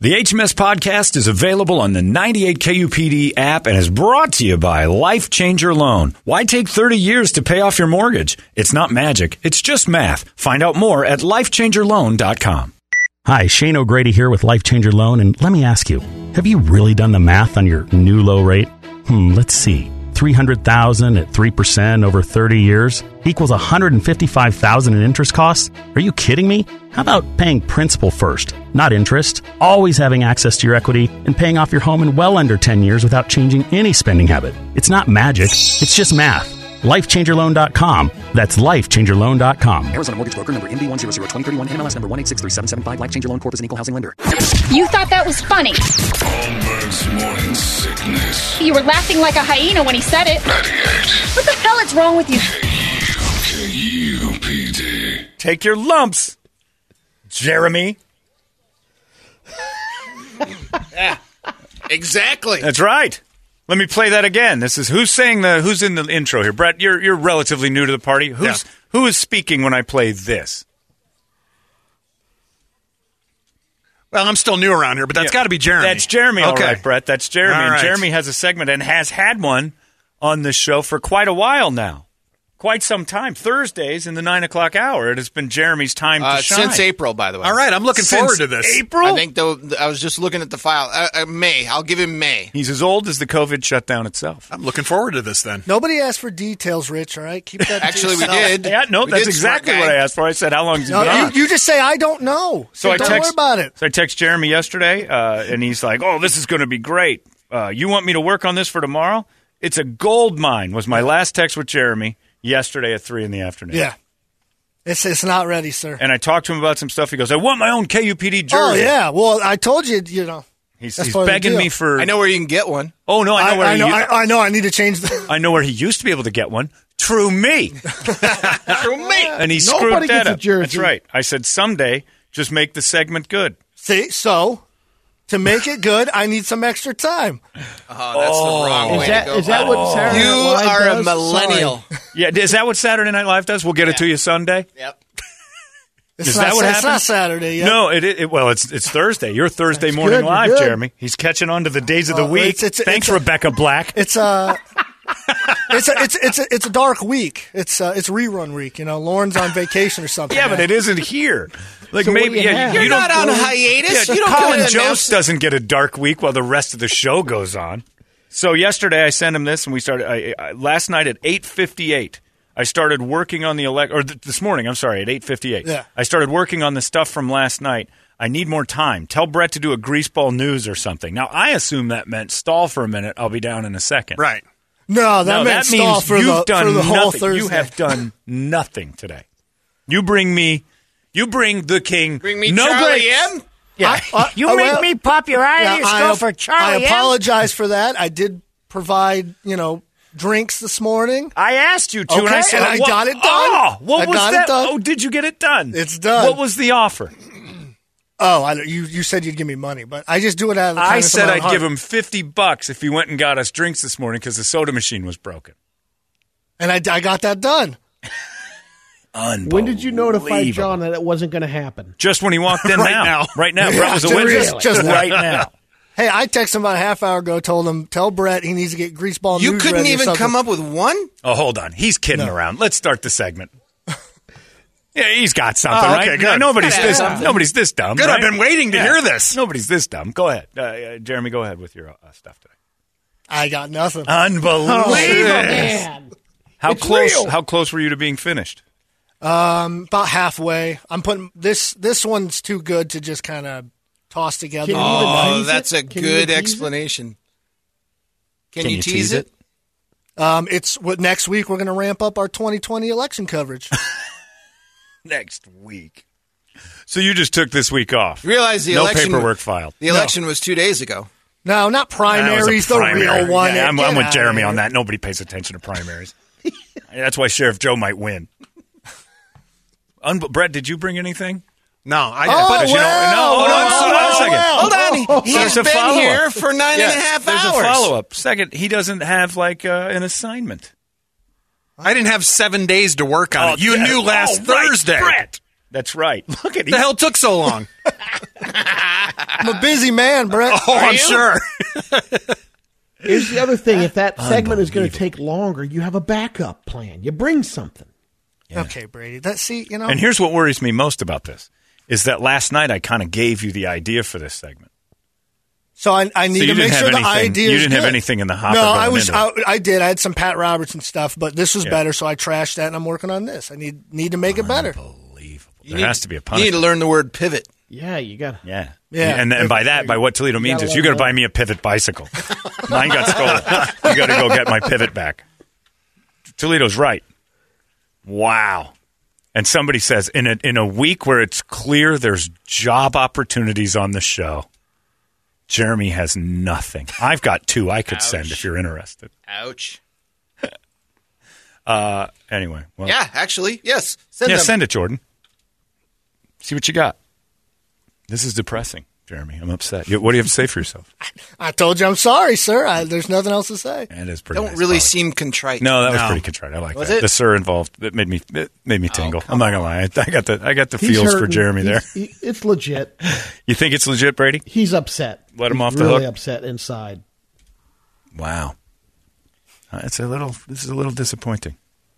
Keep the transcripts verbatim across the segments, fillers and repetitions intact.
The H M S podcast is available on the ninety-eight K U P D app and is brought to you by Life Changer Loan. Why take thirty years to pay off your mortgage? It's not magic. It's just math. Find out more at life changer loan dot com. Hi, Shane O'Grady here with Life Changer Loan, and let me ask you, have you really done the math on your new low rate? Hmm, let's see. three hundred thousand dollars at three percent over thirty years equals one hundred fifty-five thousand dollars in interest costs? Are you kidding me? How about paying principal first, not interest, always having access to your equity, and paying off your home in well under ten years without changing any spending habit? It's not magic. It's just math. life changer loan dot com. That's life changer loan dot com. Arizona Mortgage Broker number M D one zero zero two zero three one, N M L S number one eight six three seven seven five. Life Changer Loan Corp is an equal housing lender. You thought that was funny. Holmberg's morning sickness. You were laughing like a hyena when he said it. ninety-eight. What the hell is wrong with you? K U P D. Take your lumps, Jeremy. Yeah, exactly. That's right. Let me play that again. This is who's saying the who's in the intro here. Brett, you're you're relatively new to the party. Who's Yeah. who is speaking when I play this? Well, I'm still new around here, but that's Yeah. got to be Jeremy. That's Jeremy, all Okay. right, Brett. That's Jeremy. All And right. Jeremy has a segment and has had one on this show for quite a while now. Quite some time. Thursdays in the nine o'clock hour. It has been Jeremy's time to Uh, shine. since April, by the way. All right, I'm looking Since forward to this. April? I think though I was just looking at the file. Uh, uh, May. I'll give him May. He's as old as the COVID shutdown itself. I'm looking forward to this then. Nobody asked for details, Rich, all right? Keep that to Actually, we yourself. did. Yeah, no, We that's did, smart exactly guy. what I asked for. I said, how long has he No, been on? you, you just say, I don't know. So I don't text, worry about it. So I text Jeremy yesterday, uh, and he's like, oh, this is going to be great. Uh, you want me to work on this for tomorrow? It's a gold mine, was my last text with Jeremy yesterday at three in the afternoon. Yeah. It's it's not ready, sir. And I talked to him about some stuff. He goes, I want my own K U P D jersey. Oh, yeah. Well, I told you, you know. He's, That's he's part of the begging deal. me for... I know where you can get one. Oh, no, I know I, where I he know, u- I, I know I need to change the... I know where he used to be able to get one. True me. True me. And he Nobody screwed that gets a up. jersey. That's right. I said, someday, just make the segment good. See, so, to make it good, I need some extra time. Oh, that's the wrong way Is that, to go. is that what Saturday you Night Live are a does? millennial. Yeah, is that what Saturday Night Live does? We'll get it to you Sunday? Yep. It's Is not, that what it's happened? not Saturday yet. No, it, it well, it's it's Thursday. You're Thursday morning good, live, you're good. Jeremy. He's catching on to the days of the Oh, week. it's- it's- Thanks, it's a- Rebecca Black. It's a... it's a it's it's a, it's a dark week. It's uh, it's rerun week. You know, Lauren's on vacation or something. Yeah, but it isn't here. Like So what maybe do you yeah, have? you You're don't not on hiatus. Yeah, you don't Colin come in Jost doesn't get a dark week while the rest of the show goes on. So yesterday I sent him this, and we started I, I, last night at eight fifty-eight. I started working on the elect, or th- this morning. I'm sorry, at eight fifty-eight. Yeah. I started working on the stuff from last night. I need more time. Tell Brett to do a greaseball news or something. Now I assume that meant stall for a minute. I'll be down in a second. Right. No, that No, meant that stall means for you've the done for the whole nothing. Thursday. You have done nothing today. You bring me, you bring the king. Bring me no Charlie grace. M. Yeah. Uh, You uh, make well, me pop your eye. yeah, you I, go for Charlie I M. apologize for that. I did provide, you know, drinks this morning. I asked you to, and I Okay, said, and I what- got it done. Oh, what I was got it that? done. Oh, did you get it done? It's done. What was the offer? Oh, I, you you said you'd give me money, but I just do it out of the I kindness of said my own I'd heart. give him fifty bucks if he went and got us drinks this morning because the soda machine was broken. and I, I got that done. Unbelievable. When did you notify John that it wasn't going to happen? Just when he walked in Right now. now. Right now. Yeah, Brett was a just- witness. just- just right now. Hey, I texted him about a half hour ago. Told him tell Brett he needs to get greaseball. You news couldn't ready or even something. come up with one? Oh, hold on. He's kidding around. Let's start the segment. Yeah, he's got something, Oh, okay, right? good. Nobody's Gotta have this. something. Nobody's this dumb. Good, right? I've been waiting to hear this. Nobody's this dumb. Go ahead, uh, uh, Jeremy. Go ahead with your uh, stuff today. I got nothing. Unbelievable. Man. How It's close? real. How close were you to being finished? Um, about halfway. I'm putting this. This one's too good to just kind of toss together. Can you Oh, tease that's it? a Can you good tease it? explanation. Can, you tease it? Um, it's what next week we're going to ramp up our twenty twenty election coverage. Next week. So you just took this week off. You realize the no election paperwork filed. The election was two days ago. No, not That was a primaries. The primary. real one. Yeah, I'm, Get I'm with outta Jeremy here. on that. Nobody pays attention to primaries. That's why Sheriff Joe might win. Un- Brett, did you bring anything? No, I Oh, Because you don't- well, no, hold on, well, hold on a second. well, Hold on. He- There's He's a been follow-up. here for nine and a half There's hours. a follow-up. Second, he doesn't have, like, uh, an assignment. I didn't have seven days to work on Oh, it. You yeah. knew last Oh, right, Thursday. Brett. That's right. Look at The hell took so long? I'm a busy man, Brett. Oh, I'm sure. Here's the other thing. If that segment is going to take longer, you have a backup plan. You bring something. Okay, Brady. That see, you know. And here's what worries me most about this is that last night I kind of gave you the idea for this segment. So I, I need So you to make didn't sure have the anything- idea. you is didn't have good. anything in the hopper No, going I was. into I, it. I did. I had some Pat Robertson stuff, but this was Yeah. better, so I trashed that, and I'm working on this. I need need to make it better. Unbelievable. You There need- has to be a You need punishment. to learn the word pivot. Yeah, you got to. Yeah. Yeah. And, and by that, by what Toledo means gotta is you let got to it buy me a pivot bicycle. Mine got stolen. You got to go get my pivot back. Toledo's right. Wow. And somebody says, in a, in a week where it's clear there's job opportunities on the show, Jeremy has nothing. I've got two I could Ouch. send if you're interested. Ouch. Uh, anyway. Well, Yeah, actually, yes. Send yeah, them. send it, Jordan. See what you got. This is depressing, Jeremy. I'm upset. You- What do you have to say for yourself? I told you I'm sorry, sir. I, there's nothing else to say. That is pretty Don't nice, really Polly. seem contrite. No, that was No. pretty contrite. I like Was that. it? The sir involved. It made me. It made me tingle. I'm not gonna lie. I, I got the. I got the He's feels for hurting. Jeremy there. He's- he- it's legit. You think it's legit, Brady? He's upset. Let him He's off the really hook? upset inside. Wow. Uh, it's a little. This is a little disappointing.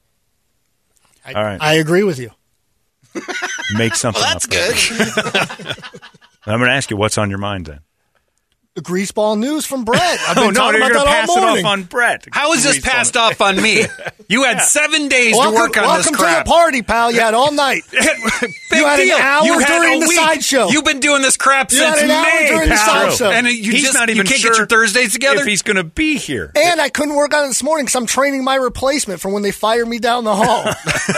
I, All right. I agree with you. Make something Well, that's up. Brady. good. I'm going to ask you what's on your mind then. The greaseball news from Brett. I've been Oh no, talking you're about going to that pass all it morning. off on Brett. How is this Grease on passed it. off on me? You had seven days welcome to work on welcome this to crap. the party, pal. You had all night. Big You had an deal. hour You had during a the week. sideshow. You've been doing this crap You since had an hour May, during the pal. sideshow. And you He's just not even you can't sure get your Thursdays together. if he's going to be here. And I couldn't work on it this morning because I'm training my replacement for when they fire me down the hall.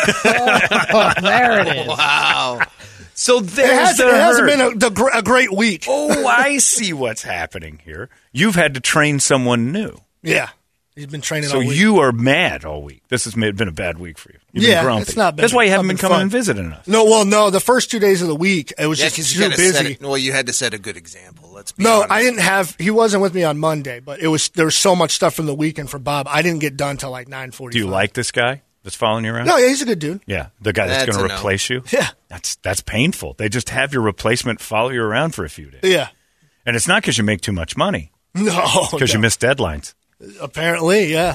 Oh, there it is. Wow. So it there's hasn't, the it hasn't hurt. been a, the gr- a great week. Oh, I see what's happening here. You've had to train someone new. Yeah. He's been training So all week. you are mad all week. This has made, been a bad week for you. You've Yeah, been grumpy. it's not been- That's why you it's haven't not been been coming fun. and visiting us. No, well, no. The first two days of the week, it was Yeah, just 'cause too you gotta set busy. it- well, you had to set a good example. Let's be No, honest. I didn't have. He wasn't with me on Monday, but it was there was so much stuff from the weekend for Bob. I didn't get done till like nine forty. Do you like this guy that's following you around? No, yeah, he's a good dude. Yeah, the guy that's, That's going a to no. replace you? Yeah. That's that's painful. They just have your replacement follow you around for a few days. Yeah. And it's not because you make too much money, No, because you no. miss deadlines. Apparently, yeah.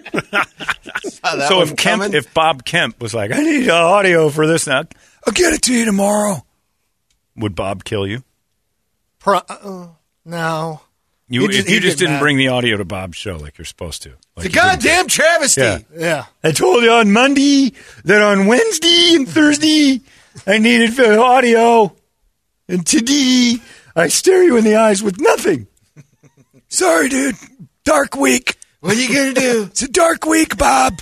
Saw that So one if Kemp, coming. if Bob Kemp was like, I need audio for this now, I'll get it to you tomorrow, would Bob kill you? Pro- uh, no. You, He'd if just- you he'd just get didn't mad. bring the audio to Bob's show like you're supposed to. Like the you didn't. goddamn travesty. Yeah. Yeah. I told you on Monday that on Wednesday and Thursday I needed for audio, and today I stare you in the eyes with nothing. Sorry, dude. Dark week. What are you going to do? It's a dark week, Bob.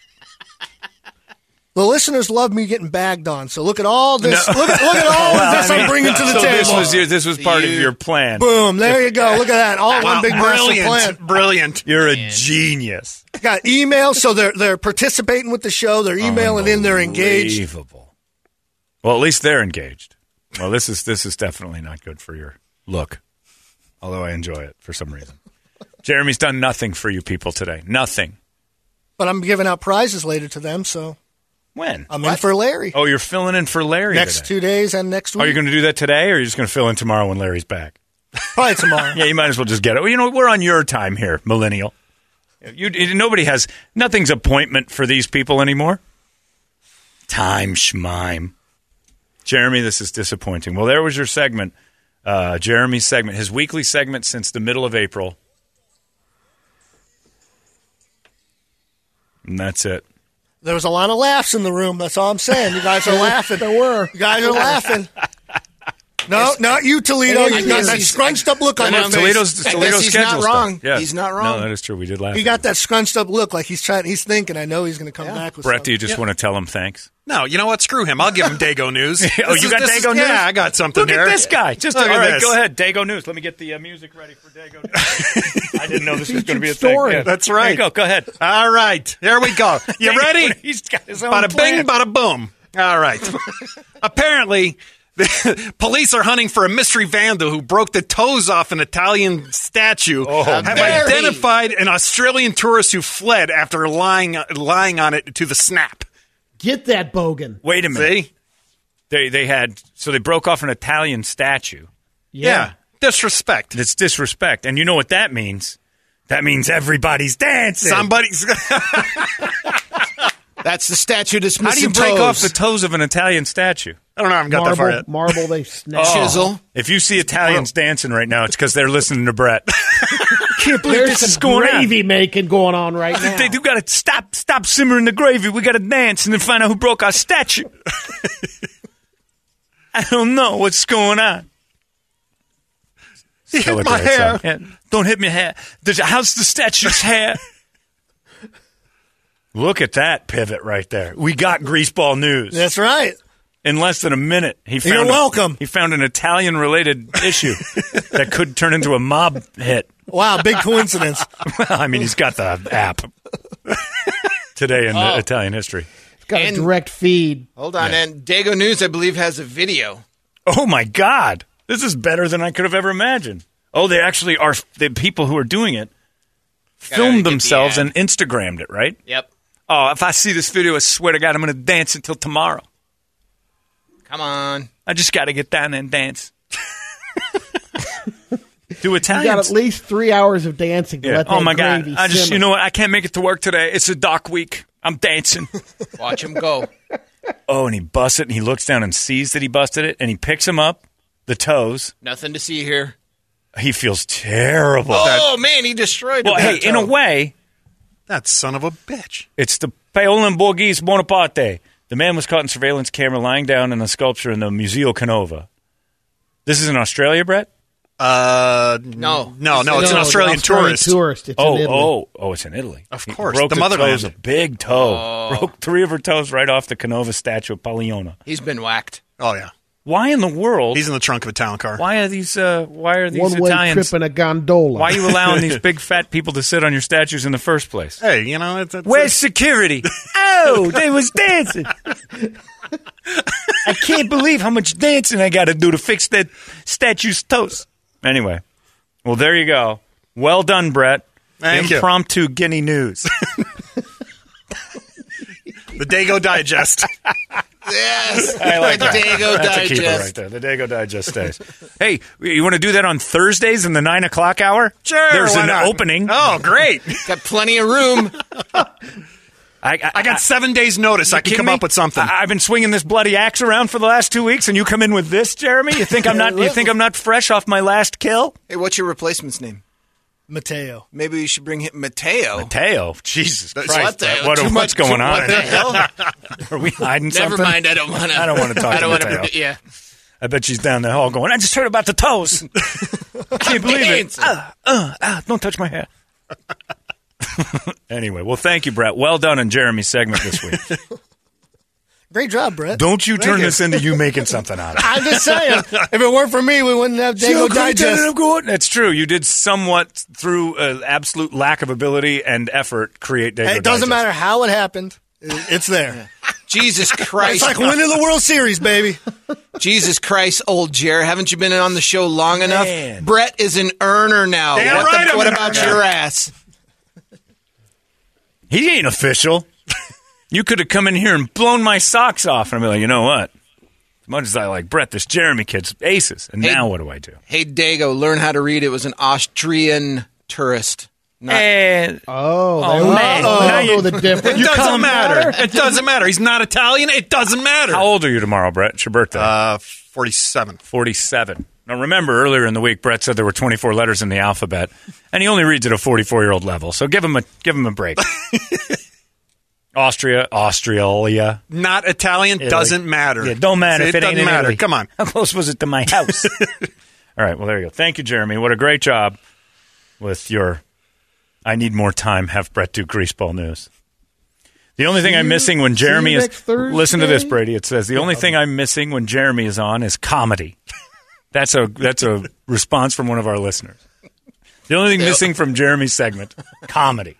The listeners love me getting bagged on. So look at all this. Look, at, look at all Well, of this I I'm mean, bringing to the so table. this was your, this was part of You- your plan. Boom. There you go. Look at that. All Wow, one big master brilliant, plan. brilliant. You're a genius. Got emails, so they're they're participating with the show. They're emailing in. They're engaged. Unbelievable. Well, at least they're engaged. Well, this is this is definitely not good for your look. Although I enjoy it for some reason. Jeremy's done nothing for you people today. Nothing. But I'm giving out prizes later to them, so When? I'm in for Larry. Oh, you're filling in for Larry next today. two days and next week. Are you going to do that today, or are you just going to fill in tomorrow when Larry's back? Probably tomorrow. Yeah, you might as well just get it. Well, you know, we're on your time here, millennial. You, nobody has, nothing's appointment for these people anymore. Time schmime. Jeremy, this is disappointing. Well, there was your segment, uh, Jeremy's segment, his weekly segment since the middle of April. And that's it. There was a lot of laughs in the room. That's all I'm saying. You guys are laughing. There were. You guys are laughing. No, not you, Toledo. I You got guess that he's- scrunched up look on I your guess face. Toledo's, I Toledo's guess he's schedule not stuff. wrong. Yeah. He's not wrong. No, that is true. We did laugh. He at got it. that scrunched up look, like he's trying. He's thinking. I know he's going to come back with Brett, do something. you just want to tell him thanks? No, you know what? Screw him. I'll give him Dago news. Oh, This you is- got this is- Dago news? Yeah, I got something Look here. at this guy. Just Look all at right, this. go ahead. Dago news. Let me get the uh, music ready for Dago news. I didn't know this was going to be a Story. thing. Yeah. That's There right. you go. Go ahead. All right, here we go. You Dago, ready? He's got his own Bada plan. bing, bada boom. All right. Apparently, the police are hunting for a mystery vandal who broke the toes off an Italian statue. Oh, have Mary. identified an Australian tourist who fled after lying lying on it to the snap. Get that bogan. Wait a minute. See? They they had so they broke off an Italian statue. Yeah. Disrespect. It's disrespect, and you know what that means? That means everybody's dancing. Somebody's. That's the statue that's How do you missing break toes. off the toes of an Italian statue? I don't know. I haven't got marble, that far yet. marble, they snap. Chisel. If you see Italians dancing right now, it's because they're listening to Brett. Can't believe There's this is some going on. gravy making going on right now. They do got to stop, stop simmering the gravy. We got to dance and then find out who broke our statue. I don't know what's going on. He Still hit a my great hair. song. Yeah, don't hit my hair. Does- How's the statue's hair? Look at that pivot right there. We got Greaseball news. That's right. In less than a minute, he found You're a- welcome. he found an Italian-related issue that could turn into a mob hit. Wow, big coincidence. Well, I mean, he's got the app today in the Oh. Italian history. It's got And- a direct feed. Hold on, and Dago News, I believe, has a video. Oh my God, this is better than I could have ever imagined. Oh, they actually are. The people who are doing it Gotta get filmed the themselves ad. and Instagrammed it, right? Yep. Oh, if I see this video, I swear to God, I'm going to dance until tomorrow. Come on. I just got to get down there and dance. Do You got Italians? at least three hours of dancing to Yeah. let that Oh my God! gravy I just, simmer. you know what? I can't make it to work today. It's a dock week. I'm dancing. Watch him go. Oh, and he busts it, and he looks down and sees that he busted it, and he picks him up, the toes. Nothing to see here. He feels terrible. Oh, man, he destroyed Well, the hey, bad in a toe. way, That son of a bitch. it's the Paolan Borghese Bonaparte. The man was caught in surveillance camera lying down in the sculpture in the Museo Canova. This is in Australia, Brett? Uh, No. no, no. It's an No, Australian the tourist. tourist. It's Oh, in Italy. oh, oh! It's in Italy. Of He course, broke the the motherland. toes, a big toe. Broke three of her toes right off the Canova statue of Pagliona. He's been whacked. Oh yeah, Why in the world? he's in the trunk of a town car. Why are these? Uh, why are these One-way Italians? trip in a gondola. Why are you allowing these big fat people to sit on your statues in the first place? Hey, you know it's, it's Where's security? Oh, they was dancing. I can't believe how much dancing I got to do to fix that statue's toes. Anyway, well, there you go. Well done, Brett. Thank you. Impromptu Guinea news. the Dago Digest. Yes. I like that. Dago That's a keeper Digest. right there. The Dago Digest stays. Hey, you want to do that on Thursdays in the nine o'clock hour? Sure, There's why an not? opening. Oh, great! Got plenty of room. I, I, I got seven days' notice. I can kidding come me? up with something. I, I've been swinging this bloody axe around for the last two weeks, and you come in with this, Jeremy? You think I'm not? You think I'm not fresh off my last kill? Hey, what's your replacement's name? Mateo. Maybe we should bring him Mateo. Mateo, Jesus What Christ! the- what, too what's much- going too- on? What the hell? Are we hiding Never something? mind. I don't want to. I don't wanna talk I to don't wanna- Mateo. Yeah. I bet she's down the hall going, I just heard about the toes. Can't believe it. Dancing. Ah, uh, ah, don't touch my hair. Anyway, well, thank you, Brett. Well done in Jeremy's segment this week. Great job, Brett. Don't you turn you. this into you making something out of it. I'm just saying, if it weren't for me, we wouldn't have Dago Digest. That's true. You did somewhat, through uh, absolute lack of ability and effort, create Dago Hey, it doesn't Digest. matter how it happened. It- It's there. Jesus Christ. It's like winning the World Series, baby. Jesus Christ, old Jer. Haven't you been on the show long enough? Man. Brett is an earner now. Damn what right the, I'm what an about earner. your ass? He ain't official. You could have come in here and blown my socks off, and I'd be like, you know what? As much as I like Brett, this Jeremy kid's aces. And Hey. now what do I do? Hey, Dago, learn how to read. It was an Austrian tourist. Not, And Oh, Oh, there we man. go. Now Now you- the difference. It call doesn't him matter. matter? It doesn't matter. He's not Italian. It doesn't matter. how old are you tomorrow, Brett? It's your birthday. Uh, forty-seven. forty-seven. Now, remember, earlier in the week, Brett said there were twenty-four letters in the alphabet, and he only reads at a forty-four-year-old level. So give him a give him a break. Austria, Australia. Not Italian. Italy. Doesn't matter. Yeah, don't matter it if it doesn't ain't in matter. Italy. Come on. How close was it to my house? All right, well, there you go. Thank you, Jeremy. What a great job with your I need more time, have Brett do Greaseball news. The only thing See I'm you- missing when see you Jeremy is... next Thursday. Listen to this, Brady. It says, the only thing I'm missing when Jeremy is on is comedy. That's a that's a response from one of our listeners. The only thing missing from Jeremy's segment, comedy.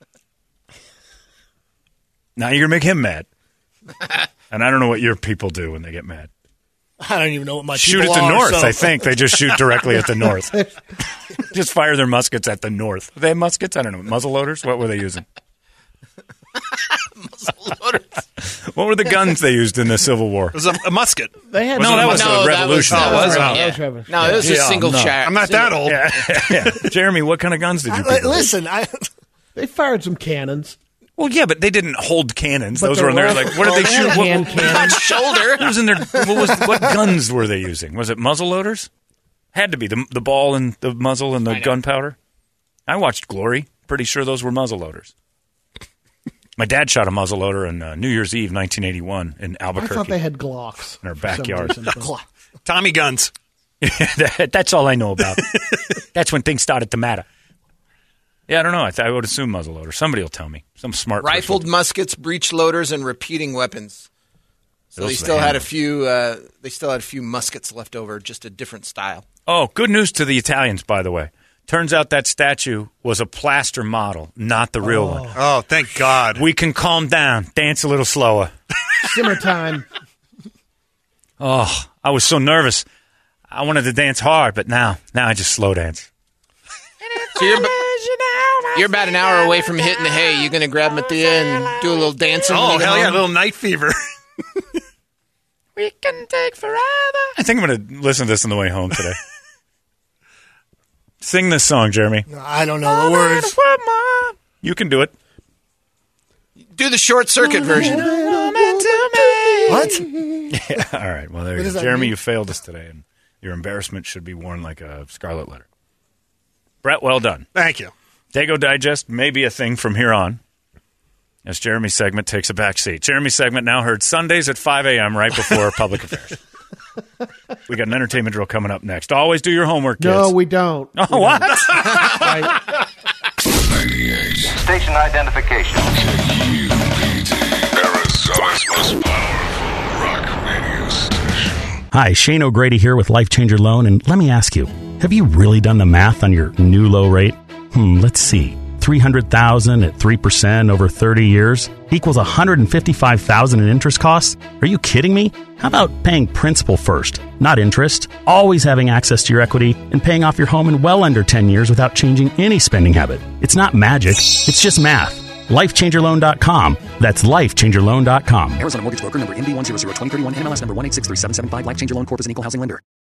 Now you're going to make him mad. And I don't know what your people do when they get mad. I don't even know what my Shoot people at the are, north, so- I think. They just shoot directly at the north. Just fire their muskets at the north. They have muskets? I don't know. Muzzle loaders? What were they using? What were the guns they used in the Civil War? It was a, a musket. They had No, some- that was No, the that was- Revolution. that Oh, was it? Yeah. That was Revolution. No, it was a Yeah, single no. shot. I'm not that old. Yeah, yeah. Jeremy, what kind of guns did you I- people? listen, I, They fired some cannons. Well, yeah, but they didn't hold cannons. But Those there were in there. were- Like, what did they they had shoot? What, hand what, cannons. Shoulder. what was in there? What was? What guns were they using? Was it muzzle loaders? Had to be the the ball and the muzzle and the gunpowder. I watched Glory. Pretty sure those were muzzle loaders. My dad shot a muzzle loader on uh, New Year's Eve, nineteen eighty-one, in I Albuquerque. thought they had Glocks In our for some backyard. reason, but- Tommy guns. that, that's all I know about. That's when things started to matter. Yeah, I don't know. I, th- I would assume muzzle loader. Somebody will tell me. Some smart person. Rifled muskets, breech loaders, and repeating weapons. So Those they are still the had a hammers. few. Uh, they still had a few muskets left over, just a different style. Oh, good news to the Italians, by the way. Turns out that statue was a plaster model, not the real one. Oh, thank God. We can calm down, dance a little slower. Simmer time. Oh, I was so nervous. I wanted to dance hard, but now, now I just slow dance. So you're, ab- you're about an hour away from hitting the hay. You gonna grab Mattia and do a little dancing? when Oh, you get hell yeah, a home? little night fever. We can take forever. I think I'm going to listen to this on the way home today. Sing this song, Jeremy. I don't know the words. You can do it. Do the short circuit version. What? Yeah, all right. Well, there What you does go. that Jeremy, mean? you failed us today, and your embarrassment should be worn like a scarlet letter. Brett, well done. Thank you. Dago Digest may be a thing from here on, as Jeremy's segment takes a back seat. Jeremy's segment now heard Sundays at five a.m. right before Public Affairs. We got an entertainment drill coming up next. Always do your homework, kids. No, we don't. Oh, what? Right. ninety-eight Station identification. K U P D. Arizona's most powerful rock radio station. Hi, Shane O'Grady here with Life Changer Loan, and let me ask you, have you really done the math on your new low rate? Hmm, let's see. three hundred thousand dollars at three percent over thirty years equals one hundred fifty-five thousand dollars in interest costs? Are you kidding me? How about paying principal first, not interest? Always having access to your equity and paying off your home in well under ten years without changing any spending habit. It's not magic, it's just math. life changer loan dot com. That's life changer loan dot com. Arizona Mortgage Broker number M D one zero zero two zero three one, N M L S number one eight six three seven seven five. Life Changer Loan Corp is an equal housing lender.